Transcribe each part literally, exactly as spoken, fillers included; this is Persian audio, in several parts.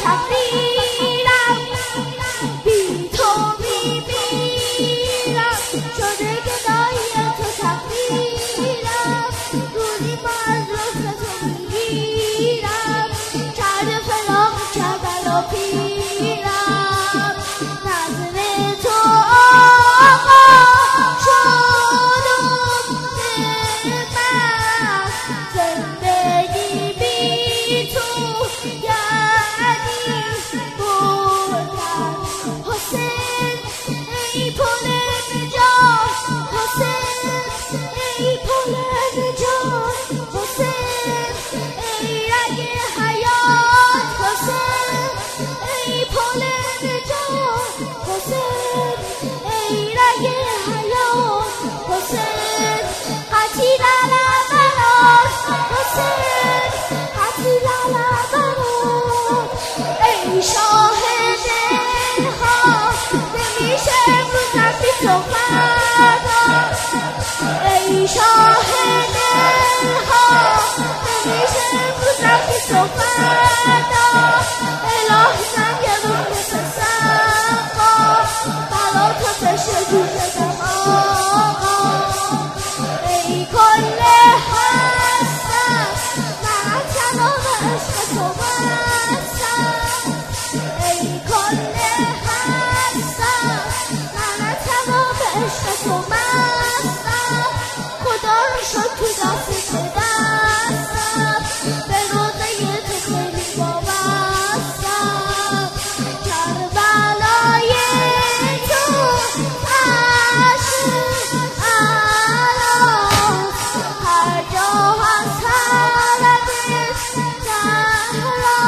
تقدیرم بی تو میمیرم شده گدایی تو تقدیرم روزی با از رخ تو میگیرم کرده فراق کربل و پیرم نظر تو آقا شدم من زندگی بی تو یعنی بردن حسین ای پل نجات حسین ای پل نجات حسین ای رگ حیات حسین ای پل نجات حسین ای رگ حیات حسین قتیل علمات حسین قتیل علمات ای شاه دلها نمیشه امروز نفی تو فردا ای شاه دلها نمیشه امروز نفی تو فردا الهی زنگ رو مثل سقا برا تو بشه جون آقا ای کل هستم من تمام عشق تو بستم ای کل هستم من تمام عشق تو بستم خدا رو شد تو دست تو دستم به روزه تو خیلی وابستم کربلای تو عشق عراست هر جا هست حرمت زهرا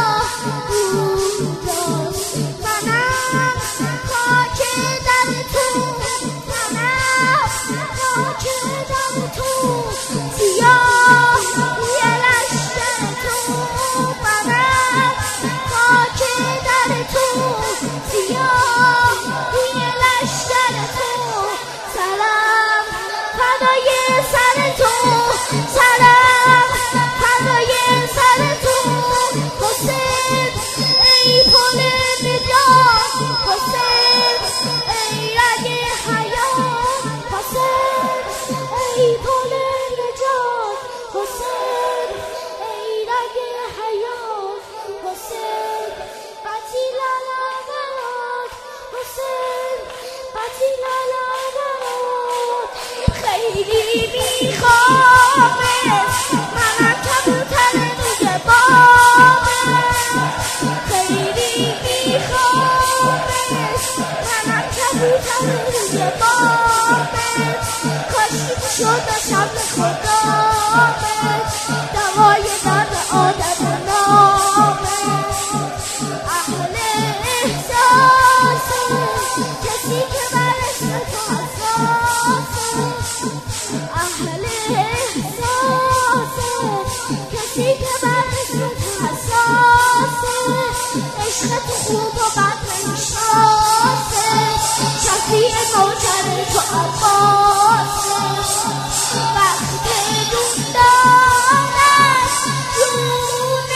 اونجاست منم خاک در تو منم خاک در تو سیاه یه لشکر تو منم خاک در تو سیاه یه لشکر تو سلام فدای سر تو سلام فدای سر تو حسین ای پل نجات حسین ای رگ حیات حسین ای پل نجات حسین ای رگ حیات حسین قتیل علمات حسین قتیل علمات خیلی میخوامت منم کبوتر روی بامت خیلی میخوامت منم کبوتر روی بامت کاشکی شد شب خدامت دوای درد آدم نامت اهل احساسه کسی که بر عشق تو حساسه اهل احساسه کسی که بر عشق تو حساسه عشق تو خوب و بد نمیشناسه شفیع نوکر تو عباسه وقت دون دارد جون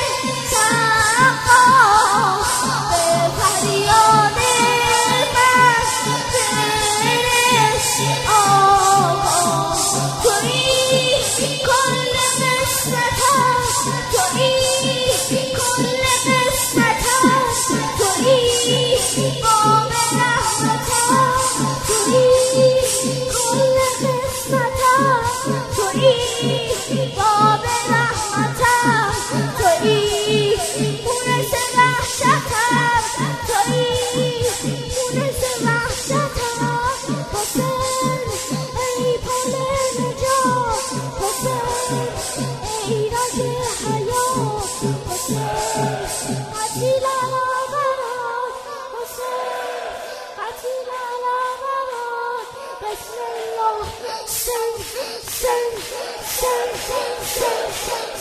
سقا به فریاد من برس آقا تویی کل قسمتم تویی کل قسمتم تویی باب رحمتم تویی کل قسمتم تویی باب رحمتم تویی مونس وحشتم تویی مونس وحشتم حسین ای پل نجات حسین ای رگ حیات حسین قتیل علمات حسین قتیل علمات بسم الله سن سن سن سن سن